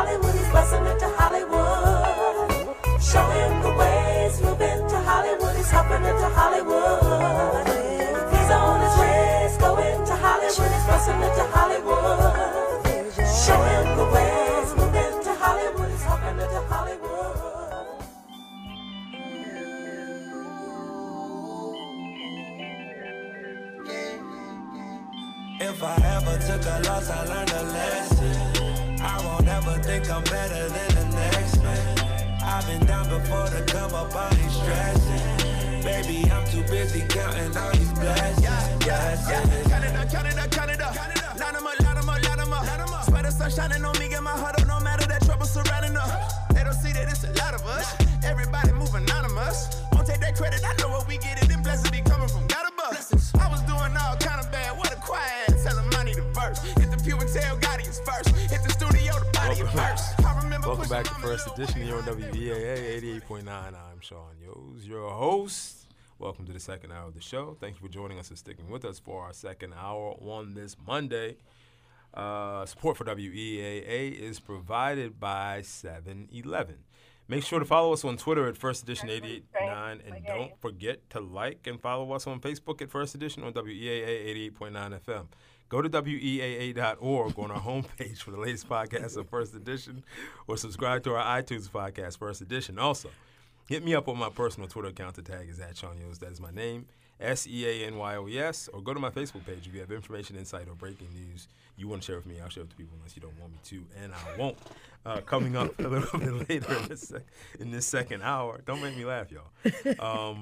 Hollywood, he's busting into Hollywood. Show him the ways, move into Hollywood, he's hopping into Hollywood. He's on his race, going to Hollywood, he's busting into Hollywood. Show him the ways, move into Hollywood, he's hopping into Hollywood. If I ever took a loss, I learned a lesson. I won't ever think I'm better than the next man. I've been down before to come up, all these stressing. Baby, I'm too busy counting all these blessings. Count it up, count it up, count it up. Line 'em up, line 'em up, line 'em up. Swear the sun shining on me, get my heart up, no matter that trouble surrounding us. They don't see that it's a lot of us. Everybody move anonymous. Won't take that credit, I know what we get it. Them blessings be coming from God above. I was doing all kind of bad, what a quiet. Tell him I need a verse. Hit the pew and tell God he's first. Hit the studio, the body is first. Welcome back to First Edition here on WEAA 88.9. I'm Sean Yos, your host. Welcome to the second hour of the show. Thank you for joining us and sticking with us for our second hour on this Monday. Support for WEAA is provided by 7-Eleven. Make sure to follow us on Twitter at First Edition 88.9, and don't forget to like and follow us on Facebook at First Edition on WEAA 88.9 FM. Go to WEAA.org on our homepage for the latest podcast of First Edition, or subscribe to our iTunes podcast, First Edition. Also, hit me up on my personal Twitter account. The tag is @SeanYos. That is my name, SeanYos. Or go to my Facebook page if you have information, insight, or breaking news you want to share with me. I'll share it with people unless you don't want me to, and I won't. Coming up a little bit later in this second hour. Don't make me laugh, y'all.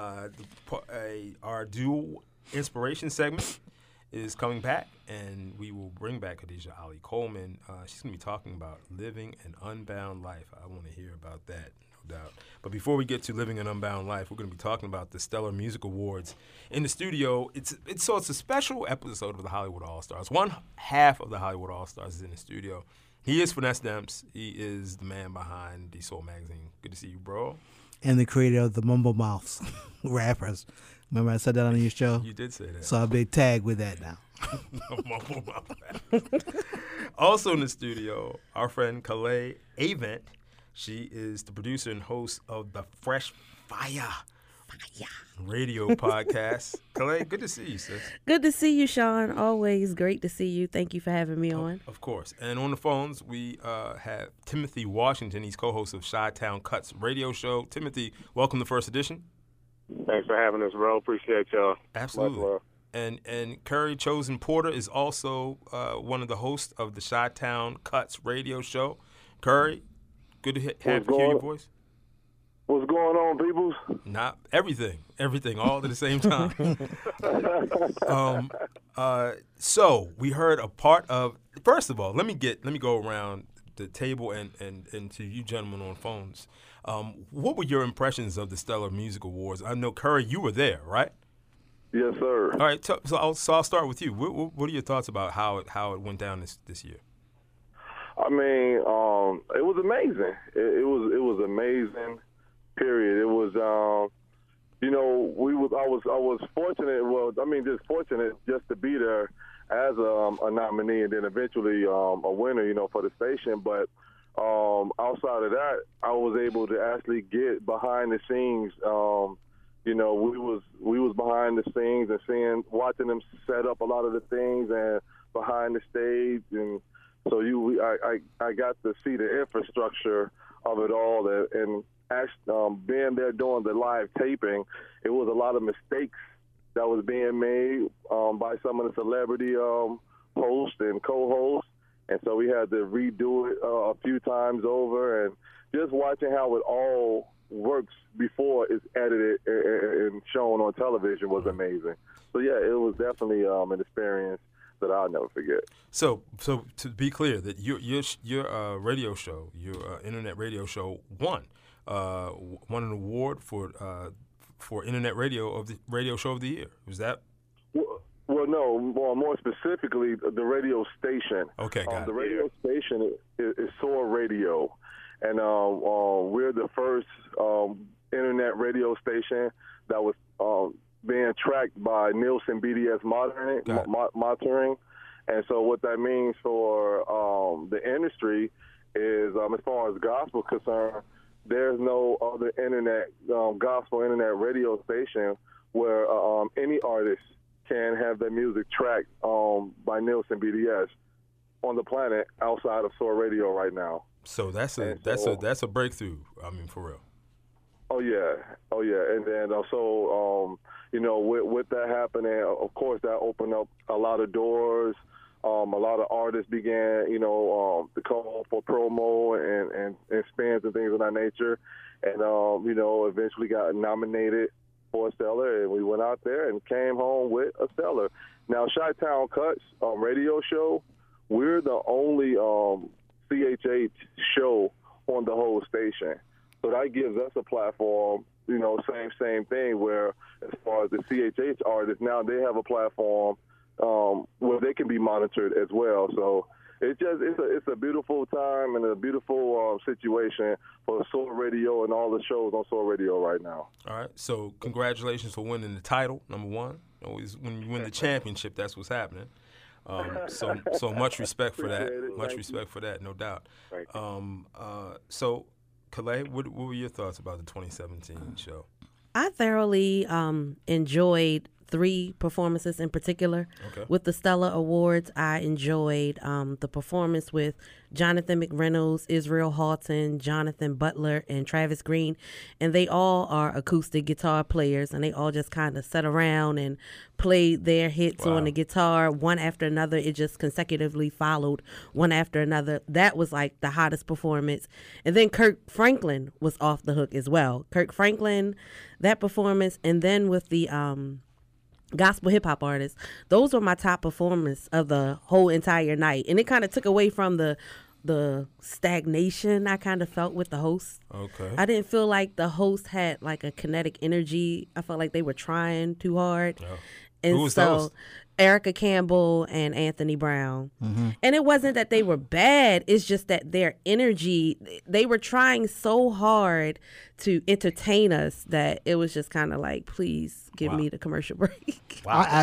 Our dual inspiration segment is coming back, and we will bring back Khadijah Ali Coleman. She's going to be talking about living an unbound life. I want to hear about that, no doubt. But before we get to living an unbound life, we're going to be talking about the Stellar Music Awards in the studio. It's a special episode of the Hollywood All-Stars. One half of the Hollywood All-Stars is in the studio. He is Finesse Demps. He is the man behind the Soul Magazine. Good to see you, bro. And the creator of the Mumble Mouths rappers. Remember I said that on your show? You did say that. So I'll be tagged with that now. Mumble Mouth. Also in the studio, our friend Calais Avant. She is the producer and host of the Fresh Fire radio podcast. Calais, good to see you, sis. Good to see you, Sean. Always great to see you. Thank you for having me on. Of course. And on the phones, we have Timothy Washington. He's co-host of Chi-Town Cuts radio show. Timothy, welcome to First Edition. Thanks for having us, bro. Appreciate y'all. Absolutely. And Curry Chosen Porter is also one of the hosts of the Chi-Town Cuts radio show. Curry, good to hear your voice. What's going on, peoples? Not everything, all at the same time. So we heard a part of. First of all, let me go around the table and to you gentlemen on phones. What were your impressions of the Stellar Music Awards? I know, Curry, you were there, right? Yes, sir. All right, so I'll start with you. What are your thoughts about how it went down this year? I mean, it was amazing. It was amazing. Period. It was, I was fortunate. Well, I mean, just fortunate just to be there as a nominee and then eventually a winner, for the station. But outside of that, I was able to actually get behind the scenes. We was behind the scenes and watching them set up a lot of the things and behind the stage, and so I got to see the infrastructure of it all, and actually being there doing the live taping, it was a lot of mistakes that was being made by some of the celebrity hosts and co-hosts, and so we had to redo it a few times over, and just watching how it all works before it's edited and shown on television was amazing. So yeah, it was definitely an experience that I'll never forget. So to be clear, that your radio show, your internet radio show, won an award for internet radio show of the year. Was that? Well, no. More specifically, the radio station. Okay, got it. The radio station is Soar Radio, and we're the first internet radio station that was being tracked by Nielsen BDS monitoring. And so what that means for the industry is as far as gospel concerned, there's no other internet gospel internet radio station where any artist can have their music tracked by Nielsen BDS on the planet outside of Soar Radio right now. So that's a breakthrough. I mean, for real. Oh yeah, and then also with that happening, of course that opened up a lot of doors. A lot of artists began, to call for promo and spins and things of that nature, and eventually got nominated for a stellar, and we went out there and came home with a stellar. Now, Chi-Town Cuts radio show, we're the only CHH show on the whole station. So that gives us a platform, same thing, where as far as the CHH artists, now they have a platform where they can be monitored as well. So it's a beautiful time and a beautiful situation for Soar Radio and all the shows on Soar Radio right now. All right. So congratulations for winning the title, number one. Always when you win the championship, that's what's happening. So much respect for that. Much respect for that, no doubt. So, Calais, what were your thoughts about the 2017 show? I thoroughly enjoyed 3 performances in particular. Okay. With the Stella Awards, I enjoyed the performance with Jonathan McReynolds, Israel Halton, Jonathan Butler, and Travis Green. And they all are acoustic guitar players, and they all just kind of sat around and played their hits on the guitar one after another. It just consecutively followed one after another. That was like the hottest performance. And then Kirk Franklin was off the hook as well. Kirk Franklin, that performance, and then with the gospel hip hop artists, those were my top performers of the whole entire night. And it kind of took away from the stagnation I kind of felt with the host. Okay. I didn't feel like the host had like a kinetic energy. I felt like they were trying too hard. Oh. And Who was so those? Erica Campbell and Anthony Brown. Mm-hmm. And it wasn't that they were bad. It's just that their energy, they were trying so hard to entertain us that it was just kind of like, please give me the commercial break.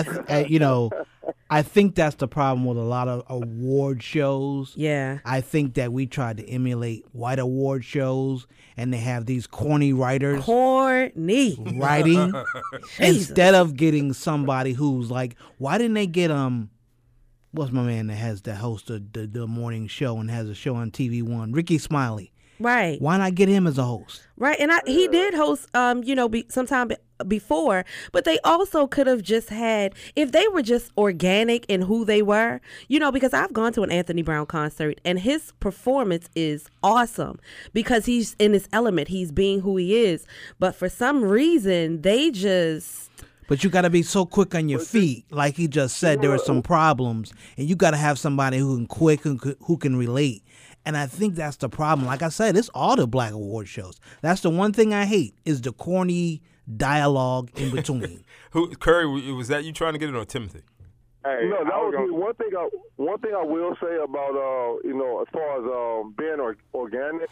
I think that's the problem with a lot of award shows. Yeah. I think that we tried to emulate white award shows, and they have these corny writers Corny. writing instead of getting somebody who's like, why didn't they get what's my man that hosts the morning show and has a show on TV One, Ricky Smiley. Right. Why not get him as a host? Right. And he did host, sometime before, but they also could have just had, if they were just organic in who they were, because I've gone to an Anthony Brown concert and his performance is awesome because he's in his element. He's being who he is. But for some reason, they just... But you got to be so quick on your feet. Like he just said, there were some problems, and you got to have somebody who can relate. And I think that's the problem. Like I said, it's all the black award shows. That's the one thing I hate is the corny dialogue in between. Curry, was that you trying to get it on Timothy? Hey, no, that was one thing I will say about as far as being organic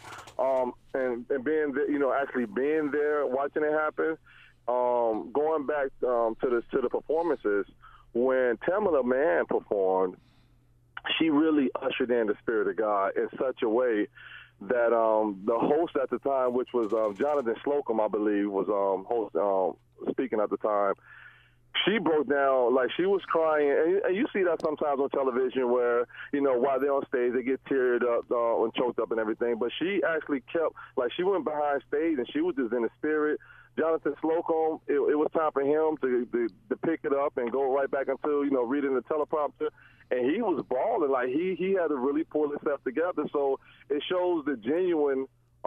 and being actually being there, watching it happen. Going back to the performances, when Tamela Mann performed, she really ushered in the Spirit of God in such a way that the host at the time, which was Jonathan Slocum, I believe, was speaking at the time. She broke down, like she was crying, and you see that sometimes on television where, while they're on stage, they get teared up and choked up and everything. But she actually kept, like she went behind stage and she was just in the spirit. Jonathan Slocum, it was time for him to pick it up and go right back into, reading the teleprompter. And he was balling. Like, he had to really pull himself together. So it shows the genuine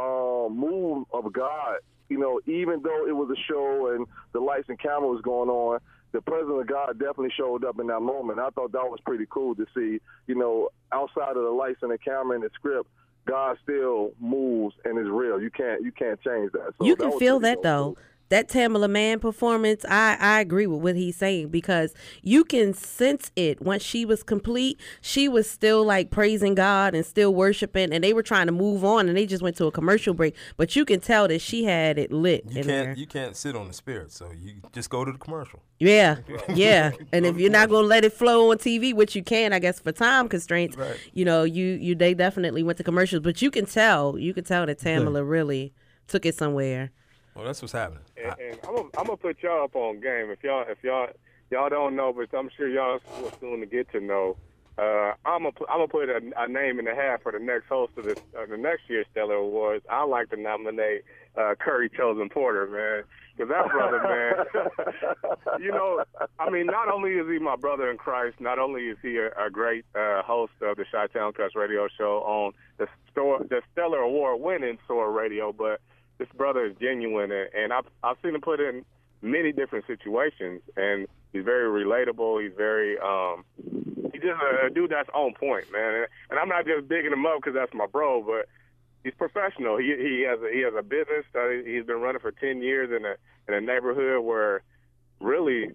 move of God. Even though it was a show and the lights and camera was going on, the presence of God definitely showed up in that moment. I thought that was pretty cool to see, outside of the lights and the camera and the script, God still moves and is real. You can't change that. So you can feel that, though. that Tamala Mann performance, I agree with what he's saying, because you can sense it. Once she was complete, she was still like praising God and still worshiping, and they were trying to move on, and they just went to a commercial break. But you can tell that she had it lit in there. You can't sit on the spirit, so you just go to the commercial. Yeah, yeah. And if you're not gonna let it flow on TV, which you can, I guess, for time constraints, Right. you know, they definitely went to commercials. But you can tell that Tamala really took it somewhere. Well, that's what's happening. And I'm gonna put y'all up on game. If y'all don't know, but I'm sure y'all will soon to get to know. I'm gonna put a name in the hat for the next host of the next year's Stellar Awards. I like to nominate Curry Chosen Porter, man, because that brother, man. You know, I mean, not only is he my brother in Christ, not only is he a great host of the Chi-Town Cuts radio show on the Stellar Award-winning SOAR Radio, but this brother is genuine, and I've seen him put in many different situations, and he's very relatable. He's very he's just a dude that's on point, man. And I'm not just bigging him up because that's my bro, but he's professional. He has a business that he's been running for 10 years in a neighborhood where really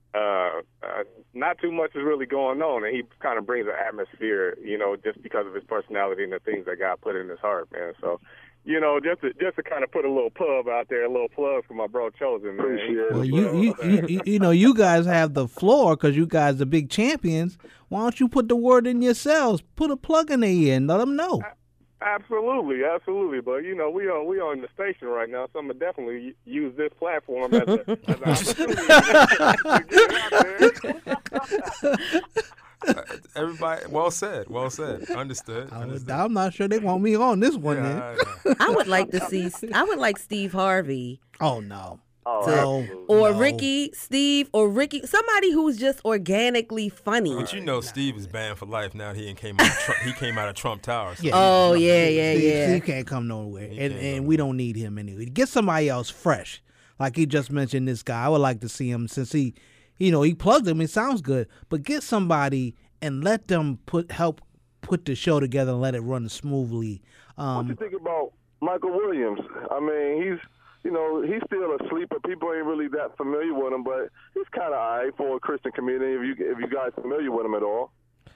not too much is really going on, and he kind of brings an atmosphere, you know, just because of his personality and the things that God put in his heart, man. So, you know, just to kind of put a little pub out there, a little plug for my bro Chosen, man. Well, you know, you guys have the floor because you guys are big champions. Why don't you put the word in yourselves? Put a plug in their ear and let them know. Absolutely. But you know, we on the station right now, so I'm gonna definitely use this platform as an opportunity to get out there. Everybody, well said. Understood. I'm not sure they want me on this one. Yeah, Then. I would like to see. I would like Steve Harvey. Oh no. Or Ricky, Steve, or Ricky, somebody who's just organically funny. But you know, Steve is banned for life now. He came out of Trump Tower. So. Yeah. Oh yeah. Steve can't come nowhere, and we don't need him anyway. Get somebody else fresh, like he just mentioned. This guy, I would like to see him since he plugged him. It sounds good, but get somebody and let them help put the show together and let it run smoothly. What you think about Michael Williams? I mean, he's still a sleeper. People ain't really that familiar with him, but he's kind of all right for a Christian community. If you guys familiar with him at all?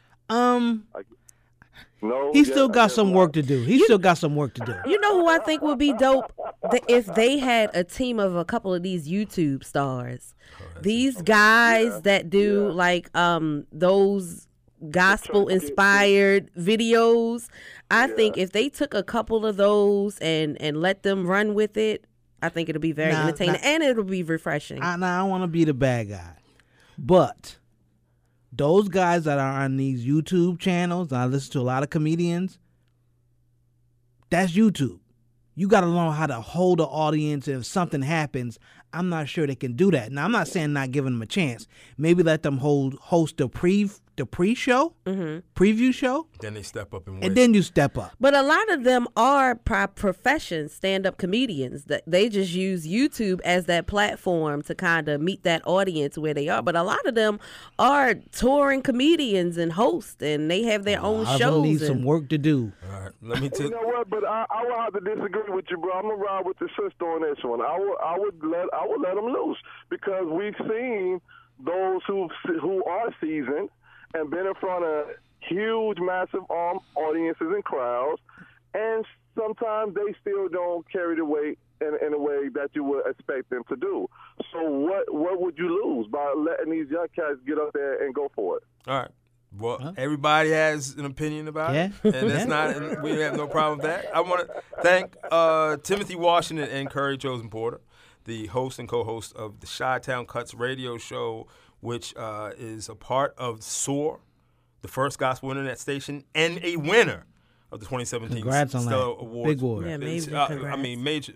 No. He still got some work to do. You know who I think would be dope? If they had a team of a couple of these YouTube stars. These guys that do like those gospel inspired videos. I think if they took a couple of those and let them run with it, I think it'll be very entertaining and it'll be refreshing. I don't want to be the bad guy, but those guys that are on these YouTube channels, I listen to a lot of comedians, that's YouTube. You got to learn how to hold the audience. If something happens, I'm not sure they can do that. Now, I'm not saying not giving them a chance. Maybe let them host the pre-show, preview show. Then they step up and win. And then you step up. But a lot of them are profession stand-up comedians. That they just use YouTube as that platform to kind of meet that audience where they are. But a lot of them are touring comedians and hosts, and they have their own shows. I need some work to do. All right, let me You know what? But I will have to disagree with you, bro. I'm gonna ride with the sister on this one. I would let them loose because we've seen those who are seasoned and been in front of huge, massive audiences and crowds, and sometimes they still don't carry the weight in a way that you would expect them to do. So what would you lose by letting these young cats get up there and go for it? All right. Well, everybody has an opinion about it, and that's not. We have no problem with that. I want to thank Timothy Washington and Curry Chosen Porter, the host and co-host of the Chi-Town Cuts radio show, which is a part of SOAR, the first gospel internet station, and a winner of the 2017 Stellar Awards. Big award. Yeah, major I mean, major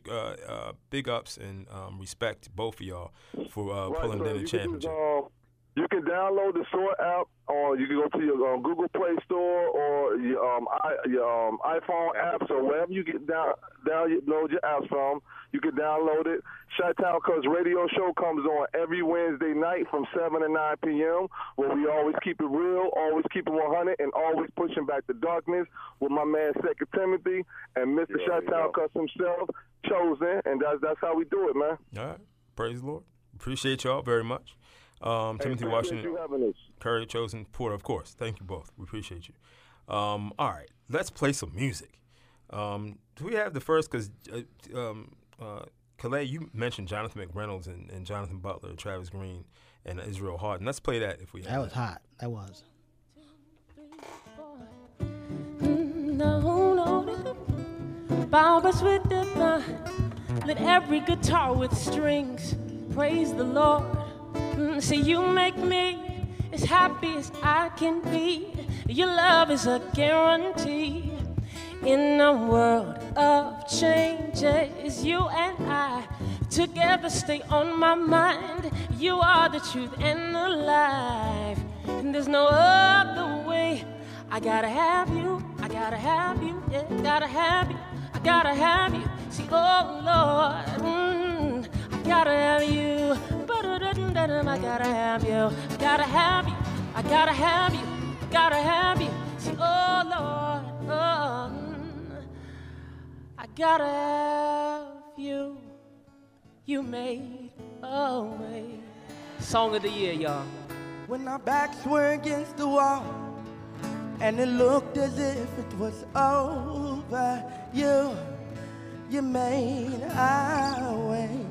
big ups and respect to both of y'all for pulling in the championship. You can download the Soar app, or you can go to your Google Play Store or your iPhone apps, or wherever you get download your apps from. You can download it. Chi-Town Cuz radio show comes on every Wednesday night from 7 to 9 p.m., where we always keep it real, always keep it 100, and always pushing back the darkness with my man Second Timothy and Mr. Chi-Town Cuz himself, Chosen, and that's how we do it, man. All right. Praise the Lord. Appreciate y'all very much. Timothy Washington, Curry, Chosen, Porter, of course. Thank you both. We appreciate you. All right, let's play some music. Do we have the first? Because Calais, you mentioned Jonathan McReynolds and Jonathan Butler, Travis Green, and Israel Hardin. Let's play that if we have. That was hot. That was. No. Barbers with the let every guitar with strings praise the Lord. See, you make me as happy as I can be. Your love is a guarantee. In a world of changes, you and I together stay on my mind. You are the truth and the life, and there's no other way. I gotta have you, I gotta have you, yeah, gotta have you, I gotta have you. See, oh Lord, I gotta have you. I gotta have you, I gotta have you, I gotta have you, I gotta have you. See, oh Lord, I gotta have you. You made a way. Song of the year, y'all. When our backs were against the wall and it looked as if it was over, you made our way.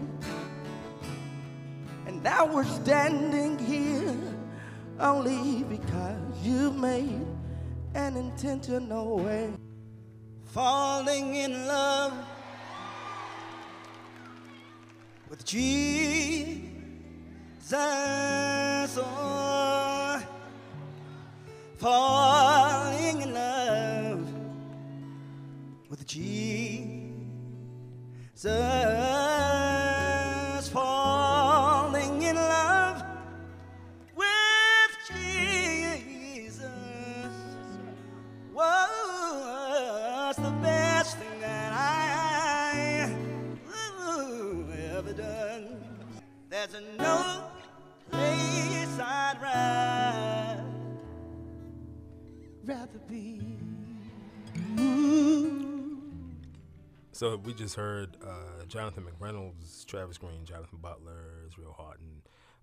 And now we're standing here only because you made an intentional way. Falling in love with Jesus, oh, falling in love with Jesus, falling in love with Jesus was the best thing that I ever done. There's no place I'd rather be. So we just heard Jonathan McReynolds, Travis Green, Jonathan Butler, Israel Hardin.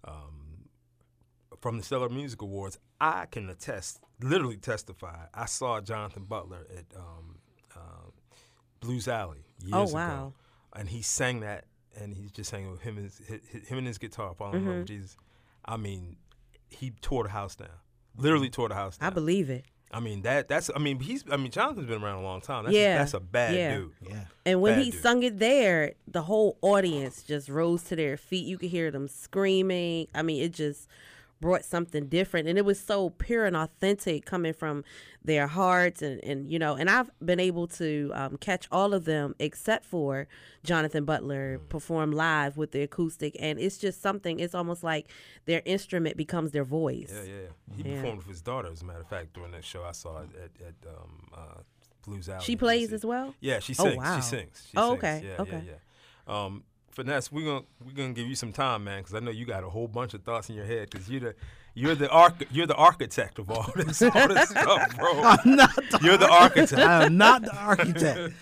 From the Stellar Music Awards, I can literally testify. I saw Jonathan Butler at Blues Alley years ago, and he sang that, and he just sang with him and his guitar, Falling in Love with Jesus. I mean, he tore the house down. Literally tore the house down. I believe it. I mean Jonathan's been around a long time. That's a bad dude. Yeah. And when Bad he dude. sung it there, the whole audience just rose to their feet. You could hear them screaming. I mean, it just brought something different, and it was so pure and authentic coming from their hearts, and you know, and I've been able to catch all of them except for Jonathan Butler perform live with the acoustic, and it's just something. It's almost like their instrument becomes their voice. Yeah. He performed with his daughter, as a matter of fact, during that show I saw at Blues Alley. She plays as well? Yeah, she sings. Oh, wow. She sings. Okay. Yeah. Finesse, we're gonna give you some time, man, because I know you got a whole bunch of thoughts in your head, because you're the architect of all this stuff, bro. I'm not. You're the architect. I am not the architect.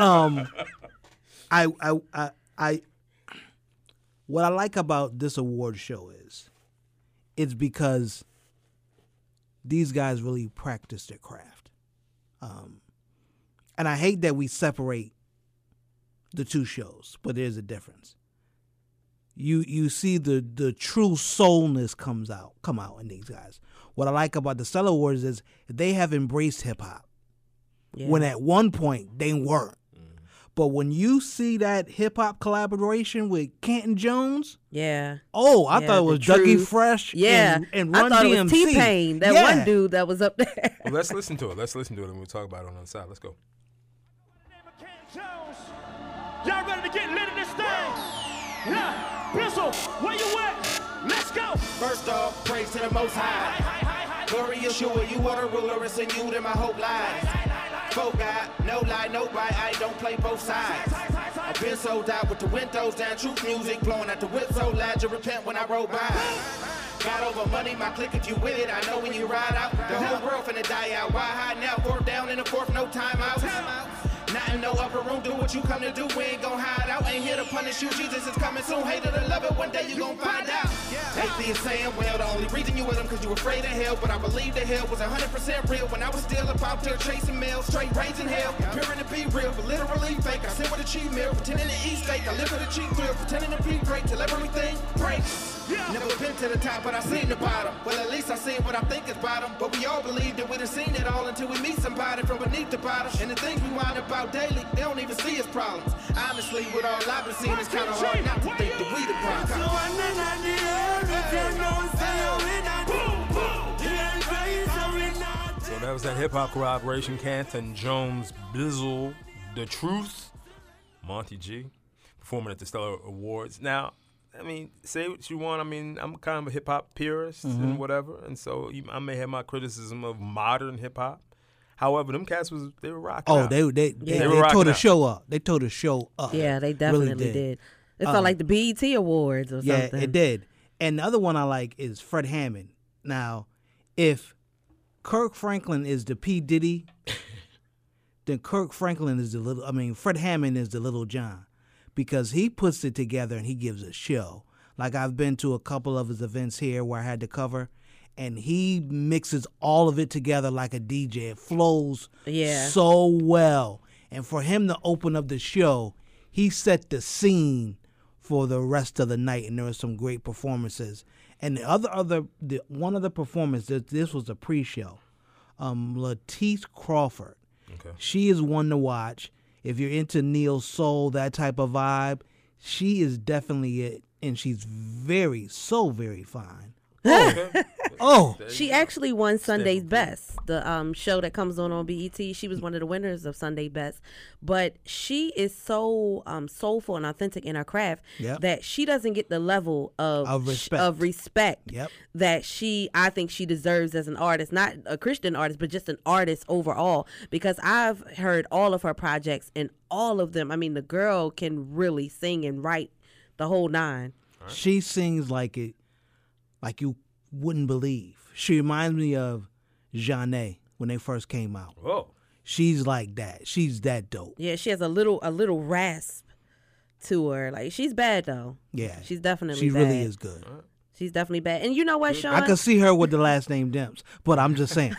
I what I like about this award show is, it's because these guys really practice their craft, and I hate that we separate the two shows, but there's a difference. You see the true soulness come out in these guys. What I like about the Stellar Awards is they have embraced hip hop, when at one point they weren't. But when you see that hip hop collaboration with Canton Jones, I thought it was Dougie Fresh, and Run I thought DMC. it was T-Pain, that one dude that was up there. Well, let's listen to it, and we'll talk about it on the side. Let's go. Y'all ready to get lit in this thing? Yeah, Pistol, where you at? Let's go. First off, praise to the Most High. Glory Yeshua, you are the ruler, it's in you that my hope lies. Folk God, no lie, no right, I don't play both sides. I've been sold out with the windows down, truth music blowing at the whip so loud you repent when I roll by. Got over money, my clique, if you with it, I know when you ride out. The whole world finna die out. Why hide now? Fourth down in the fourth, no timeouts. Not in no upper room, do what you come to do. We ain't gon' hide out. Ain't here to punish you. Jesus is coming soon. Hate it or love it, one day you gon' find out. Atheists saying, well, the only reason you with them cause you afraid of hell. But I believe the hell was 100% real when I was still up out there chasing mail, straight raising hell. Appearing to be real, but literally fake. I sit with a cheap meal, pretending to eat steak. I live with a cheap thrill, pretending to be great till everything breaks. Never been to the top, but I seen the bottom. Well, at least I seen what I think is bottom. But we all believe that we done seen it all until we meet somebody from beneath the bottom. And the things we whine about daily, they don't even see as problems. Honestly, with all I've been seeing, it's kind of hard not to think that we the problem. So that was that hip hop collaboration, Canton Jones, Bizzle, The Truth, Monty G, performing at the Stellar Awards. Now, I mean, say what you want. I mean, I'm kind of a hip hop purist and whatever, and so I may have my criticism of modern hip hop. However, them cats they were rocking. Oh, out. they tore the show up. They tore the show up. Yeah, they definitely really did. It felt like the BET Awards or something. Yeah, it did. And the other one I like is Fred Hammond. Now, if Kirk Franklin is the P. Diddy, then Fred Hammond is the Little John. Because he puts it together and he gives a show. Like I've been to a couple of his events here where I had to cover, and he mixes all of it together like a DJ. It flows so well. And for him to open up the show, he set the scene for the rest of the night, and there were some great performances. And one of the performances, this was a pre-show, Latisse Crawford. Okay. She is one to watch. If you're into neo soul, that type of vibe, she is definitely it, and she's very fine. She actually won Sunday's Best, the show that comes on BET. She was one of the winners of Sunday Best, but she is so soulful and authentic in her craft that she doesn't get the level of respect that I think she deserves as an artist, not a Christian artist, but just an artist overall. Because I've heard all of her projects, and all of them, I mean, the girl can really sing and write the whole nine. She sings like you wouldn't believe. She reminds me of Jeanne when they first came out. Whoa. She's like that. She's that dope. Yeah, she has a little rasp to her. Like, she's bad though. Yeah. She's definitely She bad. really is good. She's definitely bad. And you know what, Sean? I could see her with the last name Demps, but I'm just saying.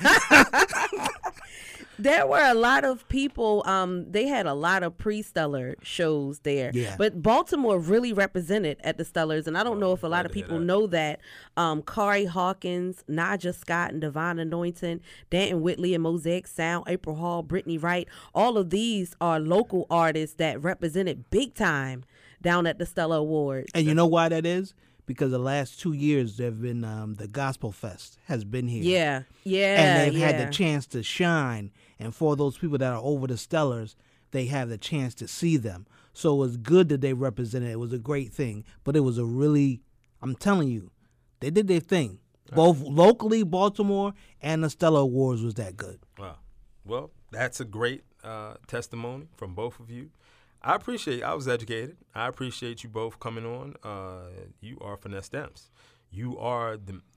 There were a lot of people, they had a lot of pre-Stellar shows there. Yeah. But Baltimore really represented at the Stellars, and I don't know if a lot of people know that. Kari Hawkins, Naja Scott, and Devon Anointon, Danton Whitley and Mosaic Sound, April Hall, Brittany Wright, all of these are local artists that represented big time down at the Stellar Awards. And you know why that is? Because the last 2 years there have been the Gospel Fest has been here. Yeah. And they've had the chance to shine. And for those people that are over the Stellars, they have the chance to see them. So it was good that they represented. It was a great thing. But it was I'm telling you, they did their thing. Both locally, Baltimore, and the Stellar Awards was that good. Wow. Well, that's a great testimony from both of you. I was educated. I appreciate you both coming on. You are Finesse Demps. You are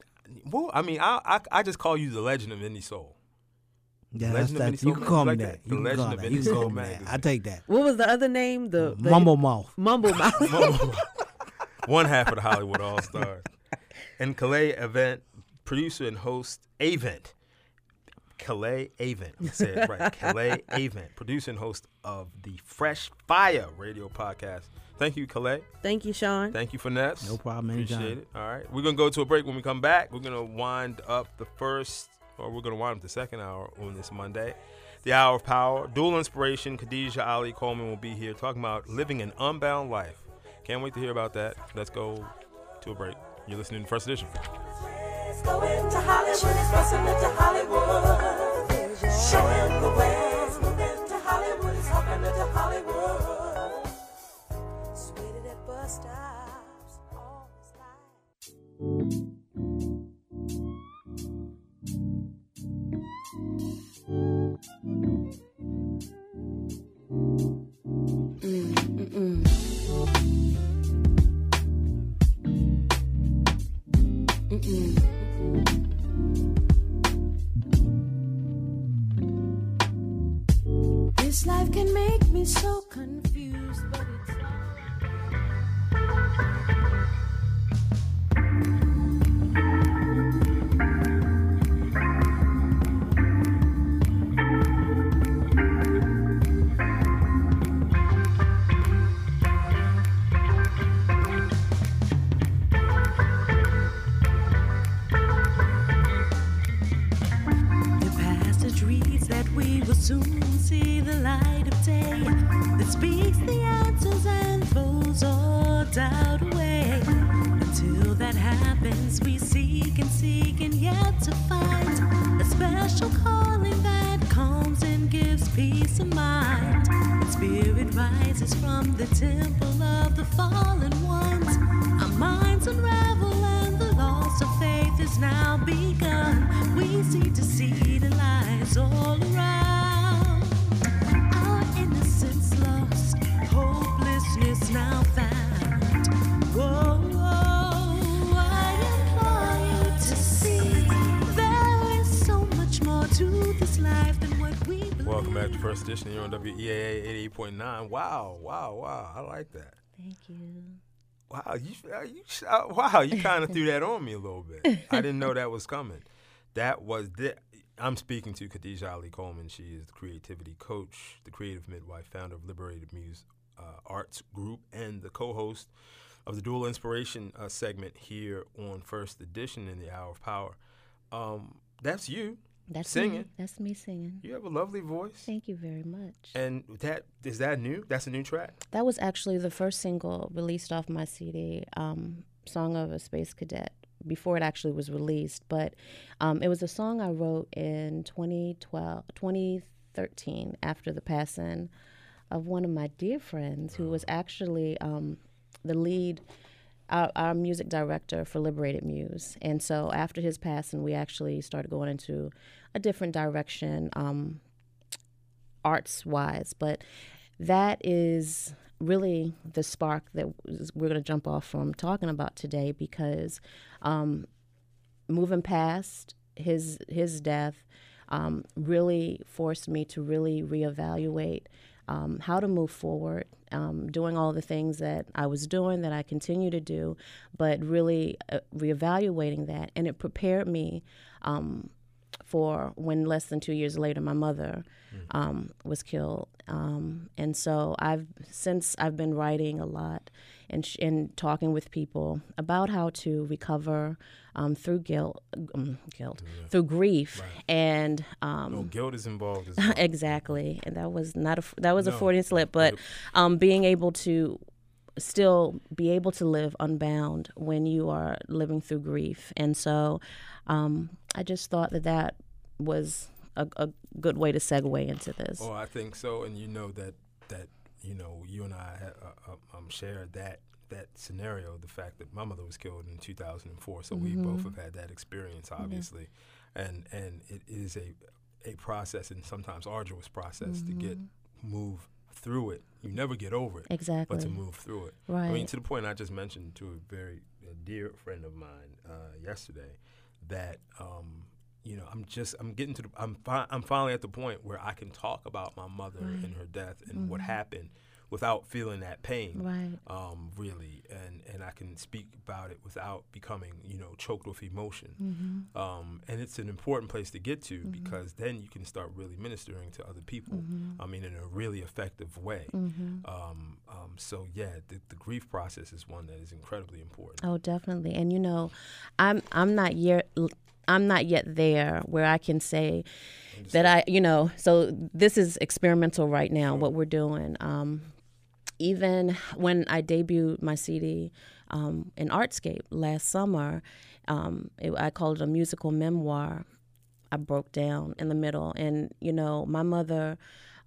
I just call you the legend of indie soul. Yeah, you can call me that. The legend of indie soul magazine. I take that. What was the other name? The Mumble Mouth. Mumble Mouth. One half of the Hollywood All-Stars. And Calais Avant, producer and host, Avant. Calais Avant. I said it right. Calais Avant, producer and host of the Fresh Fire radio podcast. Thank you, Calais. Thank you, Sean. Thank you, Finesse. No problem, anytime. Appreciate it. All right. We're going to go to a break. When we come back, we're going to wind up the second hour on this Monday. The Hour of Power. Dual Inspiration. Khadijah Ali Coleman will be here talking about living an unbound life. Can't wait to hear about that. Let's go to a break. You're listening to First Edition. Go into Hollywood, it's bustin' into Hollywood. Show him the ways, move into Hollywood, it's hopping into Hollywood. Sweeted at bus stops, all his life. This life can make me so confused, but it's the passage reads that we will soon see the light of day that speaks the answers and throws all doubt away. Until that happens, we seek and yet to find a special calling that calms and gives peace of mind. The spirit rises from the temple of the fallen ones. Our minds unravel and the loss of faith is now begun. We see deceit and lies all around. Our innocence lost, hopelessness now found. Whoa, I implore you to see there is so much more to this life than what we believe. Welcome back to First Edition here on WEAA 88.9. Wow. I like that. Thank you. Wow, you kind of threw that on me a little bit. I didn't know that was coming. I'm speaking to Khadijah Ali Coleman. She is the creativity coach, the creative midwife, founder of Liberated Muse Arts Group, and the co-host of the Dual Inspiration segment here on First Edition in the Hour of Power. That's you. That's singing. Me. That's me singing. You have a lovely voice. Thank you very much. And is that new? That's a new track? That was actually the first single released off my CD, Song of a Space Cadet, before it actually was released. But it was a song I wrote in 2013 after the passing of one of my dear friends who was actually the lead, our music director for Liberated Muse. And so after his passing, we actually started going into a different direction, arts-wise. But that is really the spark that we're going to jump off from talking about today, because moving past his death really forced me to really reevaluate how to move forward, doing all the things that I was doing, that I continue to do, but really reevaluating that. And it prepared me for when less than 2 years later my mother was killed. And so I've been writing a lot and talking with people about how to recover through through grief, right. And guilt is involved as well. Exactly, and that was a Freudian slip, but being able to still be able to live unbound when you are living through grief. And so I just thought that was a good way to segue into this. Oh, I think so. And you know that you and I shared that scenario, the fact that my mother was killed in 2004. So we both have had that experience, obviously. Yeah. And it is a process, and sometimes arduous process, to move through it. You never get over it. Exactly. But to move through it. Right. I mean, to the point I just mentioned to a very dear friend of mine yesterday that I'm finally at the point where I can talk about my mother and her death and what happened without feeling that pain, right? Really, and I can speak about it without becoming, choked with emotion. And it's an important place to get to, because then you can start really ministering to other people. I mean, in a really effective way. So yeah, the grief process is one that is incredibly important. Oh, definitely. And I'm not yet there where I can say that so this is experimental right now, what we're doing. Even when I debuted my CD in Artscape last summer, I called it a musical memoir. I broke down in the middle. And, my mother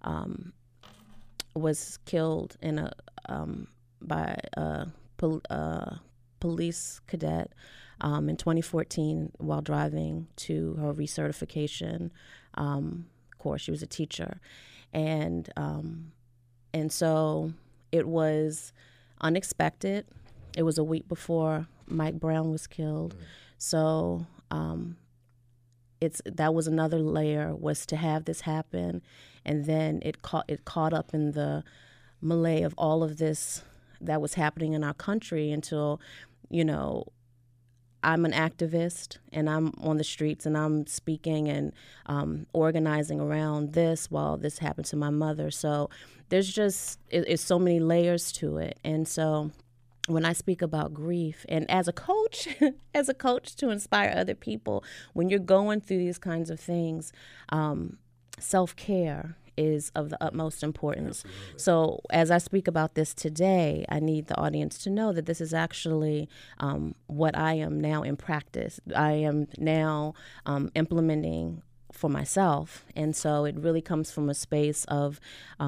was killed by a police cadet in 2014 while driving to her recertification course. She was a teacher. And so it was unexpected. It was a week before Mike Brown was killed. So that was another layer, was to have this happen, and then it caught up in the melee of all of this that was happening in our country until, I'm an activist and I'm on the streets and I'm speaking and organizing around this while this happened to my mother. So there's just, it's so many layers to it. And so when I speak about grief, and as a coach, to inspire other people, when you're going through these kinds of things, self-care is of the utmost importance. Absolutely. So as I speak about this today, I need the audience to know that this is actually what I am now in practice. I am now implementing for myself. And so it really comes from a space of,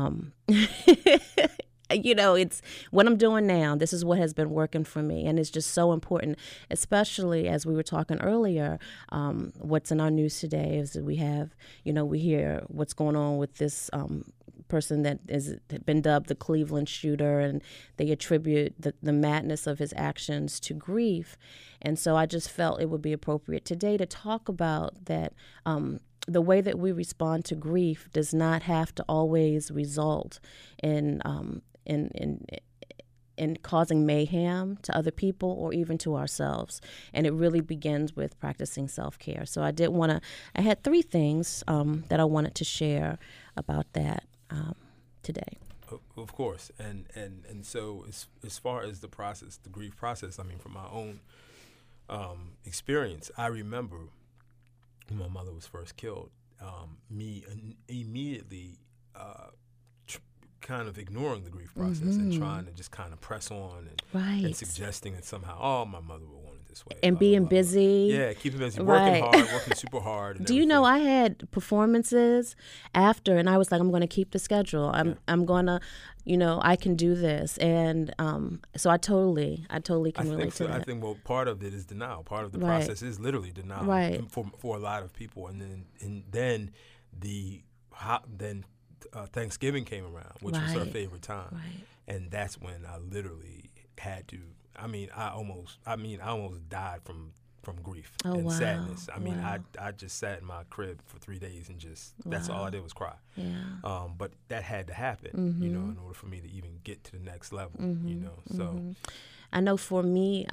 it's what I'm doing now. This is what has been working for me. And it's just so important, especially as we were talking earlier, what's in our news today is that we have, we hear what's going on with this person that has been dubbed the Cleveland shooter, and they attribute the madness of his actions to grief. And so I just felt it would be appropriate today to talk about that. The way that we respond to grief does not have to always result in causing mayhem to other people or even to ourselves. And it really begins with practicing self-care. So I had 3 things that I wanted to share about that today. Of course. And so as far as the grief process, I mean, from my own experience, I remember when my mother was first killed, me immediately kind of ignoring the grief process and trying to just kind of press on and suggesting that somehow, my mother would want it this way. And being busy. Yeah, keeping busy, working hard, working super hard. And Do you know, I had performances after, and I was like, I'm going to keep the schedule. I'm going to, I can do this. And so I totally can relate to that. I think, part of it is denial. Part of the process is literally denial for a lot of people. And then Thanksgiving came around, which was her favorite time, and that's when I literally had to. I almost died from grief and sadness. I just sat in my crib for 3 days and that's all I did was cry. Yeah. But that had to happen, in order for me to even get to the next level. So I know for me,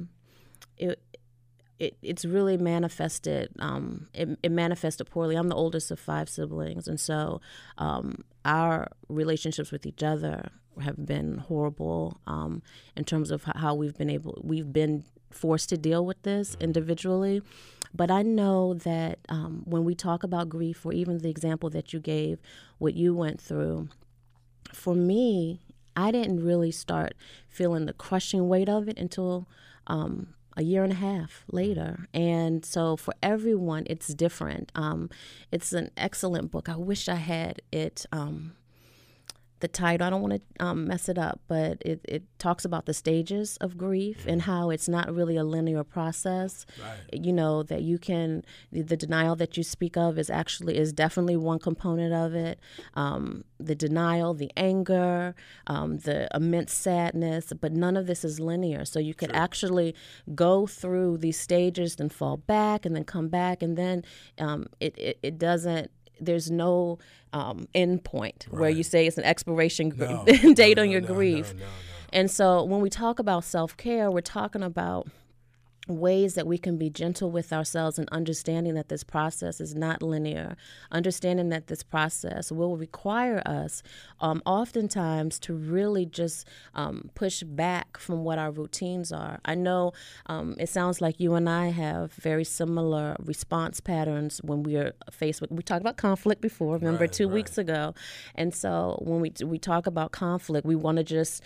it's really manifested. It manifested poorly. I'm the oldest of 5 siblings, and so our relationships with each other have been horrible in terms of how we've been forced to deal with this individually. But I know that when we talk about grief, or even the example that you gave, what you went through, for me, I didn't really start feeling the crushing weight of it until a year and a half later. And so for everyone, it's different. It's an excellent book. I wish I had it, the title. I don't want to mess it up, but it talks about the stages of grief and how it's not really a linear process. Right. That you can, the denial that you speak of is definitely one component of it. The denial, the anger, the immense sadness, but none of this is linear. So you could actually go through these stages, then fall back, and then come back, and then it doesn't. There's no end point where you say it's an expiration date on your grief. No. And so when we talk about self-care, we're talking about ways that we can be gentle with ourselves and understanding that this process is not linear, understanding that this process will require us oftentimes to really just push back from what our routines are. I know it sounds like you and I have very similar response patterns when we are faced with, we talked about conflict before, remember, 2 weeks ago. And so when we talk about conflict, we want to just,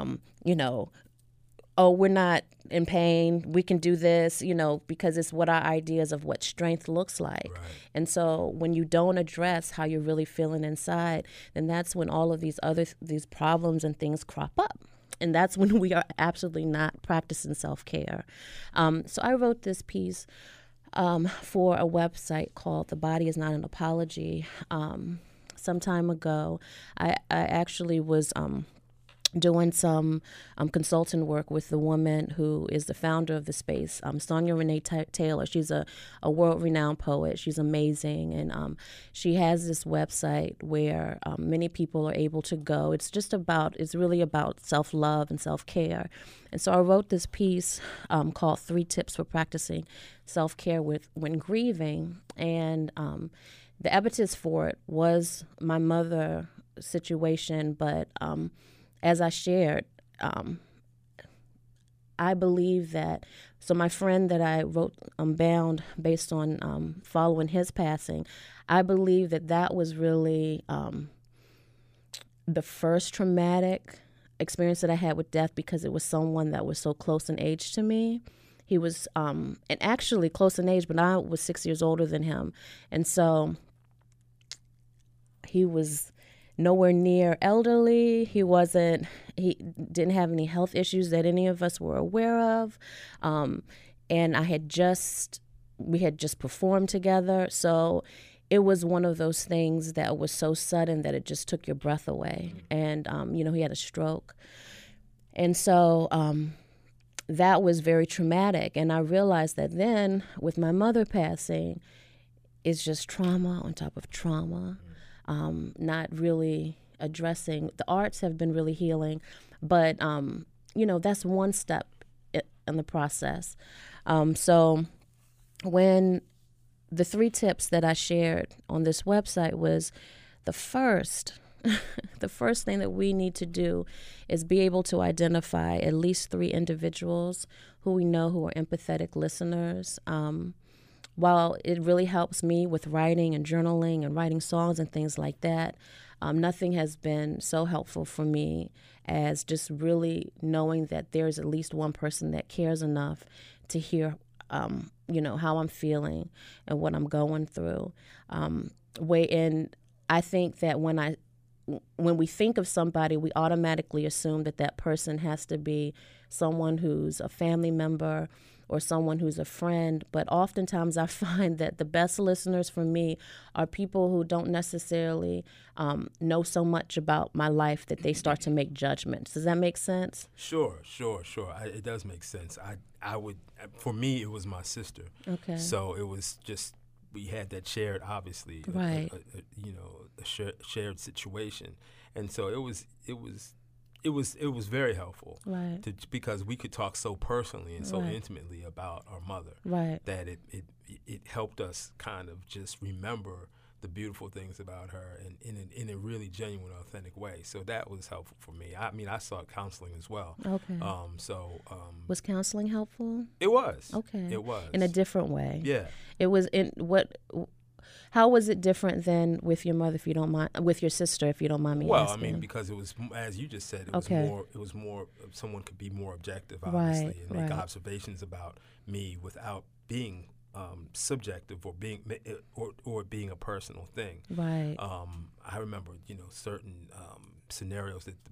we're not in pain, we can do this, because it's what our ideas of what strength looks like. Right. And so when you don't address how you're really feeling inside, then that's when all of these problems and things crop up. And that's when we are absolutely not practicing self-care. So I wrote this piece for a website called The Body Is Not an Apology. some time ago. I actually was doing some consulting work with the woman who is the founder of the space, Sonia Renee Taylor. She's a world-renowned poet. She's amazing, and she has this website where many people are able to go. It's really about self-love and self-care. And so I wrote this piece called 3 Tips for Practicing Self-Care when Grieving, and the impetus for it was my mother situation, but as I shared, I believe that, so my friend that I wrote Bound based on following his passing, I believe that was really the first traumatic experience that I had with death, because it was someone that was so close in age to me. He was, and actually close in age, but I was 6 years older than him. And so he was nowhere near elderly. He didn't have any health issues that any of us were aware of. And we had just performed together. So it was one of those things that was so sudden that it just took your breath away. And, he had a stroke. And so that was very traumatic. And I realized that then with my mother passing, it's just trauma on top of trauma. Not really addressing. The arts have been really healing, but, that's one step in the process. So when the 3 tips that I shared on this website was the first thing that we need to do is be able to identify at least 3 individuals who we know who are empathetic listeners. While it really helps me with writing and journaling and writing songs and things like that, nothing has been so helpful for me as just really knowing that there's at least one person that cares enough to hear, how I'm feeling and what I'm going through. I think that when we think of somebody, we automatically assume that person has to be someone who's a family member or someone who's a friend, but oftentimes I find that the best listeners for me are people who don't necessarily know so much about my life that they start to make judgments. Does that make sense? Sure. It does make sense. For me, it was my sister. Okay. So it was just, we had that shared, obviously, right. a shared situation, and so it was very helpful, right? Because we could talk so personally and so right. intimately about our mother, right? That it helped us kind of just remember the beautiful things about her and in a really genuine, authentic way. So that was helpful for me. I mean, I sought counseling as well. Okay. Was counseling helpful? It was. Okay. It was. In a different way. Yeah. It was how was it different than with your mother, if you don't mind, with your sister, if you don't mind me asking? Well, I mean, because it was, as you just said, it was more, someone could be more objective, obviously, right, and make right. observations about me without being subjective or being a personal thing. Right. I remember, certain scenarios that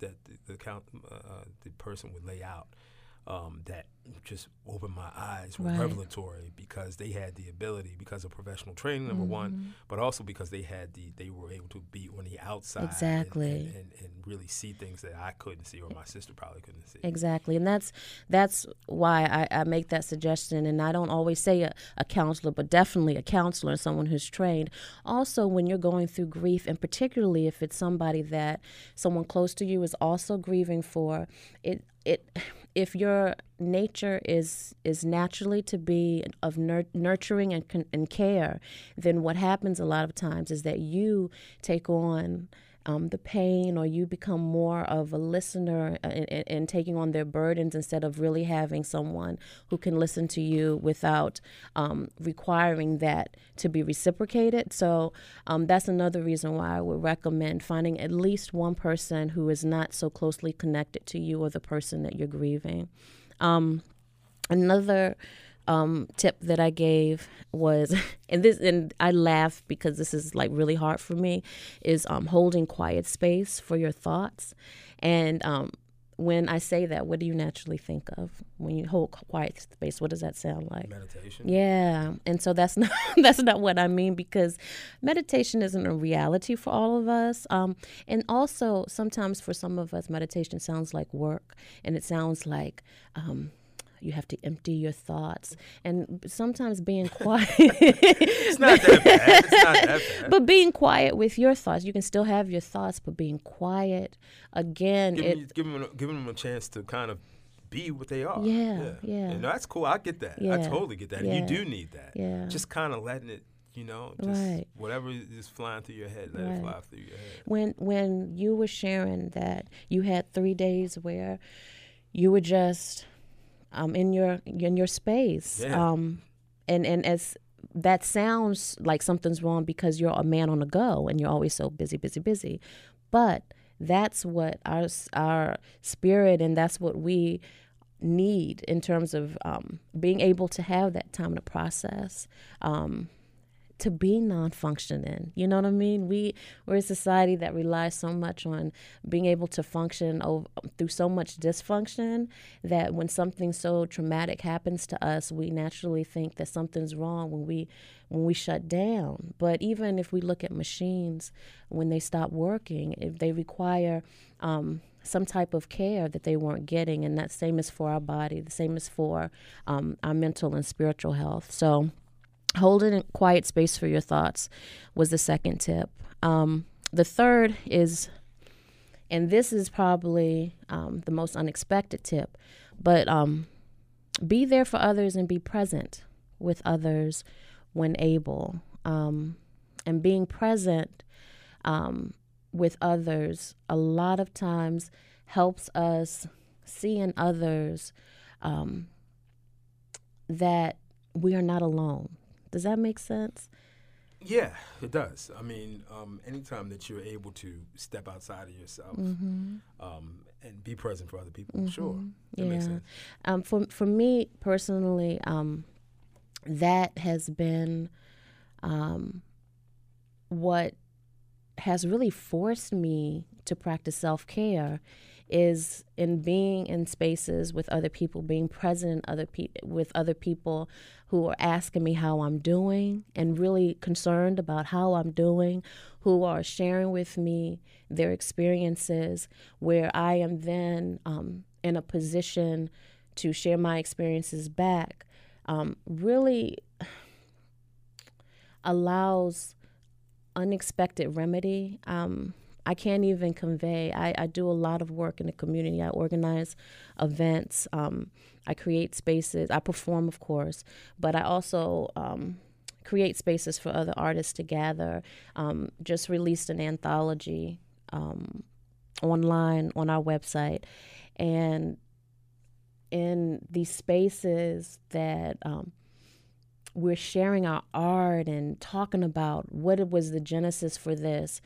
the person would lay out that just opened my eyes, were right. revelatory, because they had the ability, because of professional training, number one, but also because they were able to be on the outside, exactly, and really see things that I couldn't see, or my sister probably couldn't see. Exactly, and that's why I make that suggestion, and I don't always say a counselor, but definitely a counselor, someone who's trained. Also, when you're going through grief, and particularly if it's somebody that someone close to you is also grieving for, if your nature is naturally to be of nurturing and care, then what happens a lot of times is that you take on the pain, or you become more of a listener and taking on their burdens instead of really having someone who can listen to you without requiring that to be reciprocated. So that's another reason why I would recommend finding at least one person who is not so closely connected to you or the person that you're grieving. Another tip that I gave was, and I laugh because this is like really hard for me, is holding quiet space for your thoughts. And when I say that, what do you naturally think of when you hold quiet space? What does that sound like? Meditation. Yeah, and so that's not that's not what I mean, because meditation isn't a reality for all of us. And also sometimes for some of us, meditation sounds like work, and it sounds like you have to empty your thoughts, and sometimes being quiet. It's not that bad. It's not that bad. But being quiet with your thoughts, you can still have your thoughts, but being quiet again, Giving them a chance to kind of be what they are. Yeah. And that's cool. I get that. I Yeah. totally get that. Yeah. You do need that. Yeah. Just kind of letting it, just Right. whatever is flying through your head, let it fly through your head. When you were sharing that you had 3 days where you were just in your space, Yeah. and as that sounds like something's wrong because you're a man on the go and you're always so busy, but that's what our spirit, and that's what we need in terms of being able to have that time to process, to be non-functioning. You know what I mean? We're a society that relies so much on being able to function through so much dysfunction that when something so traumatic happens to us, we naturally think that something's wrong when we shut down. But even if we look at machines, when they stop working, if they require some type of care that they weren't getting, and that same is for our body, the same is for our mental and spiritual health. So holding a quiet space for your thoughts was the second tip. The third is, and this is probably the most unexpected tip, but be there for others and be present with others when able. And being present with others a lot of times helps us see in others that we are not alone. Does that make sense? Yeah, it does. I mean, anytime that you're able to step outside of yourself and be present for other people, sure, that makes sense. For me personally, that has been what has really forced me to practice self-care, is in being in spaces with other people, being present with other people who are asking me how I'm doing and really concerned about how I'm doing, who are sharing with me their experiences, where I am then in a position to share my experiences back, really allows unexpected remedy. I can't even convey. I do a lot of work in the community. I organize events. I create spaces. I perform, of course, but I also create spaces for other artists to gather. Just released an anthology online on our website. And in these spaces that we're sharing our art and talking about what it was the genesis for this,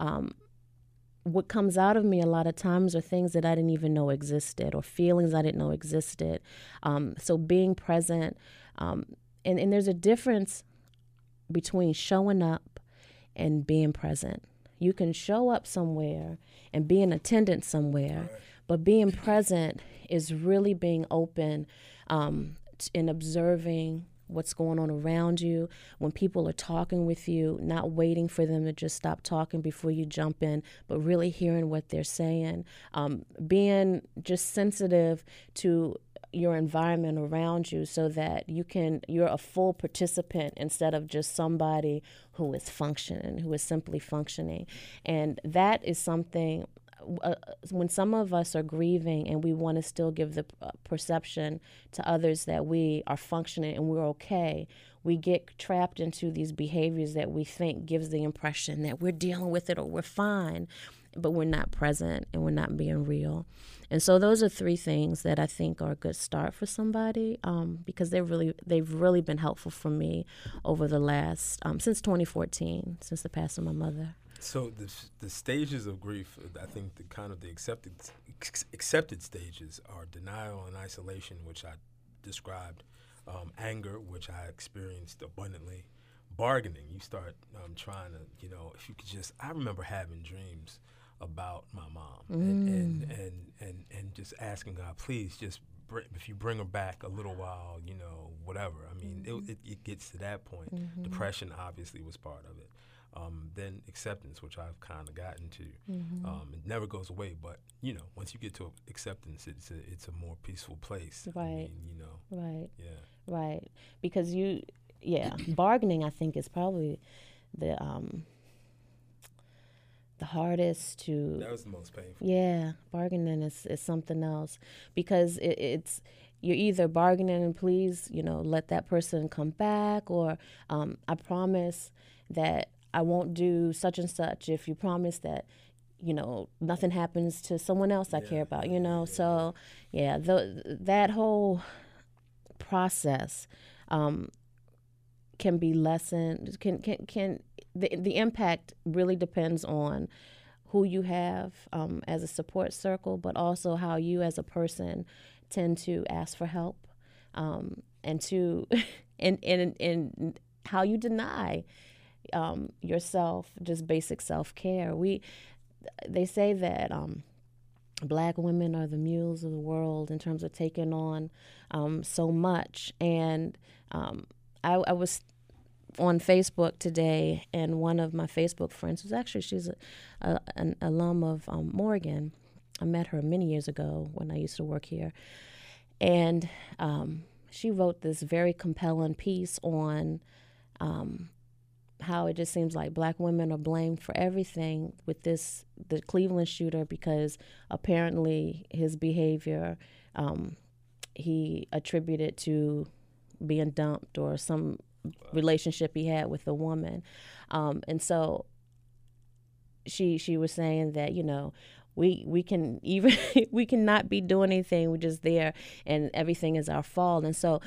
what comes out of me a lot of times are things that I didn't even know existed, or feelings I didn't know existed. So being present, and there's a difference between showing up and being present. You can show up somewhere and be in attendance somewhere, but being present is really being open and observing what's going on around you. When people are talking with you, not waiting for them to just stop talking before you jump in, but really hearing what they're saying. Being just sensitive to your environment around you so that you're a full participant instead of just somebody who is functioning, who is simply functioning. And that is something, when some of us are grieving and we want to still give the perception to others that we are functioning and we're okay, we get trapped into these behaviors that we think gives the impression that we're dealing with it or we're fine, but we're not present and we're not being real. And so those are 3 things that I think are a good start for somebody, because they've really been helpful for me over the last, since 2014, since the passing of my mother. So the stages of grief, I think the accepted stages are denial and isolation, which I described, anger, which I experienced abundantly, bargaining. You start trying to, if you could just, I remember having dreams about my mom, and just asking God, please, just if you bring her back a little while, whatever. I mean, it gets to that point. Depression obviously was part of it. Then acceptance, which I've kind of gotten to. It never goes away, but once you get to acceptance, it's a more peaceful place. Right. Right. Yeah. Right. Because bargaining, I think, is probably the hardest to. That was the most painful. Yeah, bargaining is something else, because it's you're either bargaining and please, let that person come back, or I promise that I won't do such and such if you promise that, nothing happens to someone else I care about, So, that whole process can be lessened. The impact really depends on who you have as a support circle, but also how you as a person tend to ask for help, and to and how you deny yourself just basic self-care. They say that Black women are the mules of the world in terms of taking on so much. And I was on Facebook today, and one of my Facebook friends she's an alum of Morgan. I met her many years ago when I used to work here, and she wrote this very compelling piece on how it just seems like Black women are blamed for everything with the Cleveland shooter, because apparently his behavior he attributed to being dumped or some relationship he had with a woman. And so she was saying that, we can even we cannot be doing anything. We're just there and everything is our fault. And so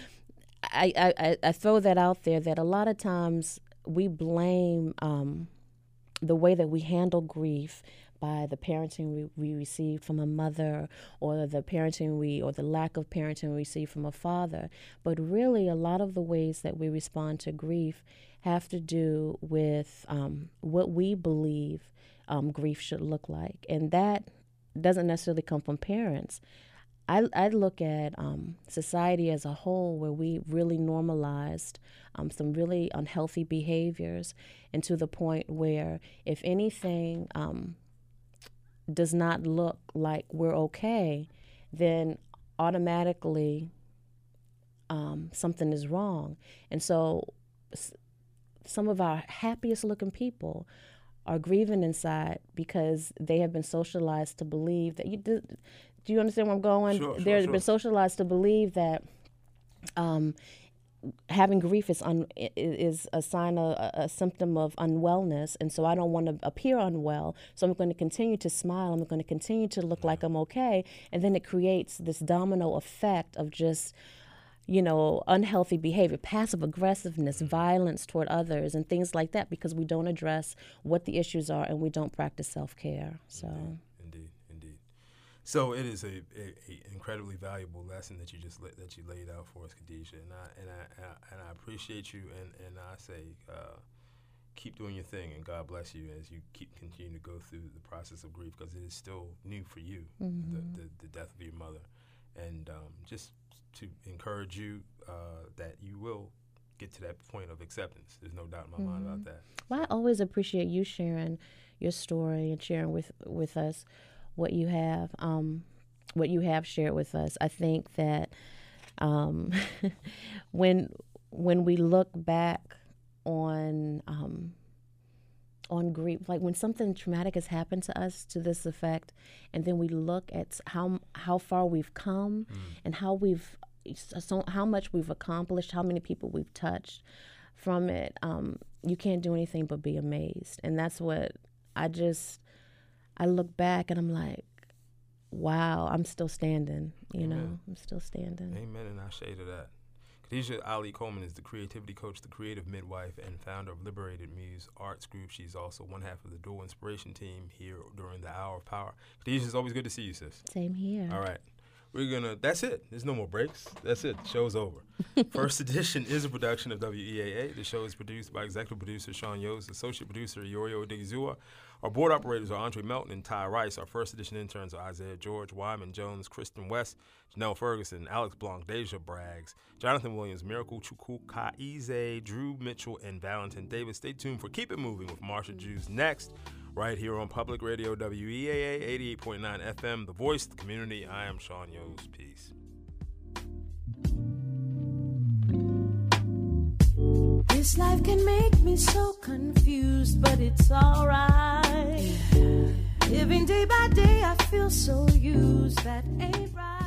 I throw that out there, that a lot of times we blame the way that we handle grief by the parenting we received from a mother, or the parenting or the lack of parenting we received from a father. But really, a lot of the ways that we respond to grief have to do with what we believe grief should look like. And that doesn't necessarily come from parents. I look at society as a whole, where we really normalized some really unhealthy behaviors, and to the point where if anything does not look like we're okay, then automatically something is wrong. And so some of our happiest looking people are grieving inside because they have been socialized to believe that do you understand where I'm going? Sure, They've been socialized to believe that having grief is a sign of a symptom of unwellness, and so I don't want to appear unwell, so I'm going to continue to smile, I'm going to continue to look like I'm okay, and then it creates this domino effect of just unhealthy behavior, passive aggressiveness, violence toward others, and things like that, because we don't address what the issues are and we don't practice self-care. So. Indeed. So it is a incredibly valuable lesson that you laid out for us, Khadijah, and I appreciate you, and I say keep doing your thing, and God bless you as you continue to go through the process of grief, because it is still new for you, the death of your mother, and just to encourage you that you will get to that point of acceptance. There's no doubt in my mind about that. Well, I always appreciate you sharing your story and sharing with us what you have shared with us. I think that when we look back on grief, like when something traumatic has happened to us to this effect, and then we look at how far we've come and how much we've accomplished, how many people we've touched from it, you can't do anything but be amazed. And that's what I look back and I'm like, wow, I'm still standing, I'm still standing. Amen, and I shade of that. Khadijah Ali Coleman is the creativity coach, the creative midwife, and founder of Liberated Muse Arts Group. She's also one half of the Dual Inspiration team here during the Hour of Power. Khadijah, it's always good to see you, sis. Same here. All right. That's it. There's no more breaks. That's it. The show's over. First Edition is a production of WEAA. The show is produced by executive producer Sean Yost, associate producer Yorio Odigizua. Our board operators are Andre Melton and Ty Rice. Our First Edition interns are Isaiah George, Wyman Jones, Kristen West, Janelle Ferguson, Alex Blanc, Deja Braggs, Jonathan Williams, Miracle Chukwukaize, Drew Mitchell, and Valentin Davis. Stay tuned for Keep It Moving with Marsha Jews next, right here on Public Radio WEAA 88.9 FM, the voice of the community. I am Sean Yost. Peace. This life can make me so confused, but it's alright. Living day by day, I feel so used. That ain't right.